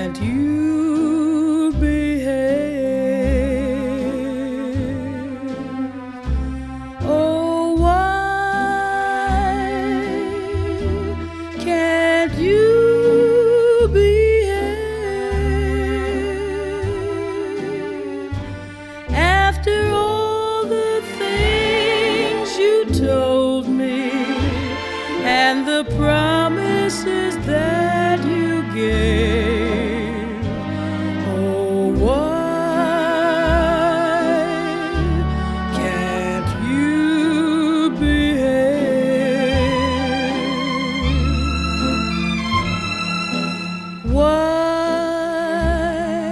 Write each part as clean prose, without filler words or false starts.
can't you behave? Oh, why can't you behave? After all the things you told me and the promises that you gave, oh, why can't you behave? Why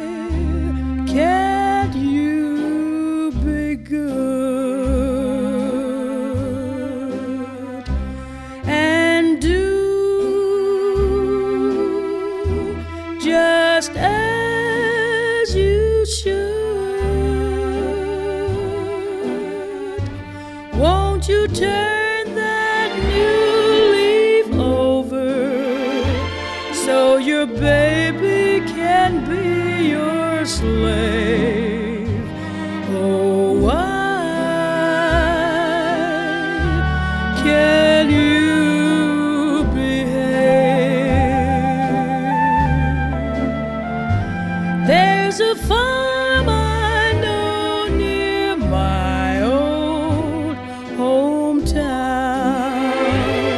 can't you be good and do just as you should? Won't you turn that new leaf over so your baby can be your slave? Oh, why can you behave? There's a farm I know near my old hometown,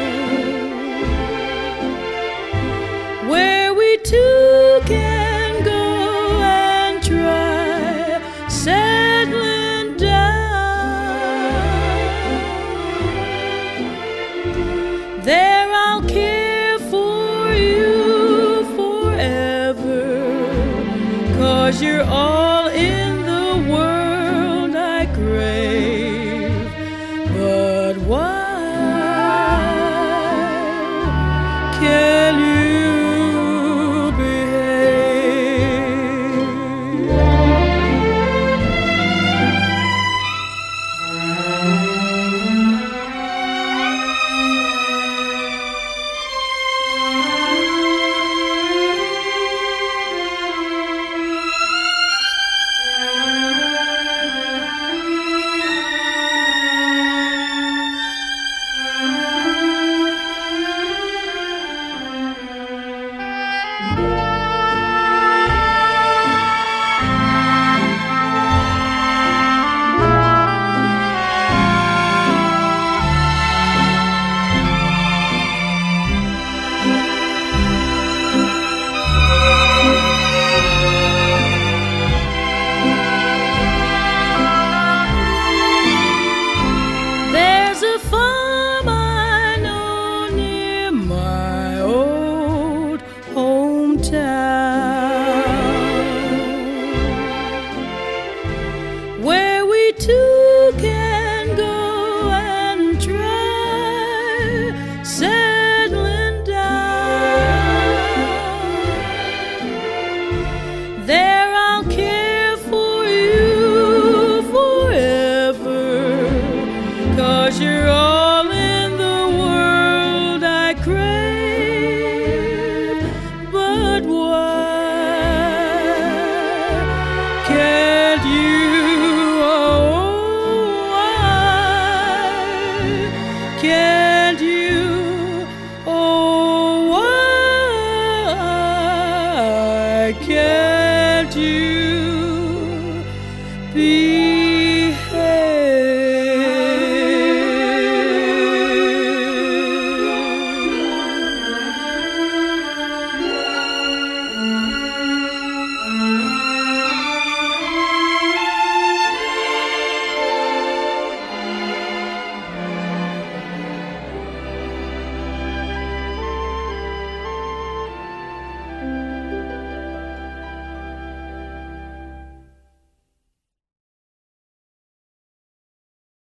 where we two can go and try settling down. There I'll care for you forever, 'cause you're all in the world I crave. But why can you behave? There's a farm I know near my old hometown, where we two can go and try settling down. There I'll care for you forever, 'cause you're all in the world I crave. But why can't you, oh, why can't you, oh, why can't you be